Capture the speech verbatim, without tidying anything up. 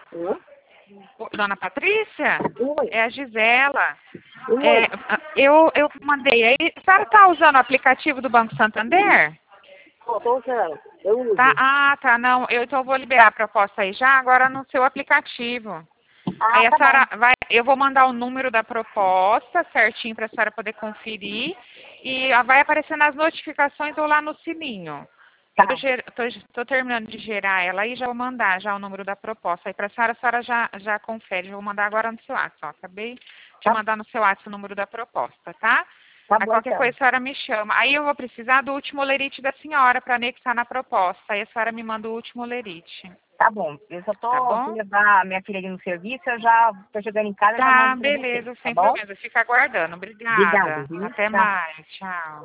Hã? Ô, Dona Patrícia? Oi. É a Gisela. Oi. É, eu, eu mandei aí. A senhora está usando o aplicativo do Banco Santander? Tô, tô usando. Eu uso. Tá, ah, tá, não. Eu então vou liberar a proposta aí já, agora no seu aplicativo. Ah, Aí a tá senhora bom. vai, eu vou mandar o número da proposta certinho para a senhora poder conferir e ah, vai aparecendo as notificações ou lá no sininho. Eu Tá. estou terminando de gerar ela aí, já vou mandar já o número da proposta aí para a senhora, a senhora já, já confere. Eu vou mandar agora no seu WhatsApp, ó. Acabei de Tá, mandar no seu WhatsApp o número da proposta, tá? tá Aí bom, qualquer então. coisa a senhora me chama. Aí eu vou precisar do último lerite da senhora para anexar na proposta. Aí a senhora me manda o último lerite, Tá bom. Eu só tá tô, fui bom? levar minha filha ali no serviço, eu já tô chegando em casa e já Tá, mando pra você, beleza, tá sem bom? problema. Fica aguardando. Obrigado, Obrigada. viu? Até Tchau. mais. Tchau.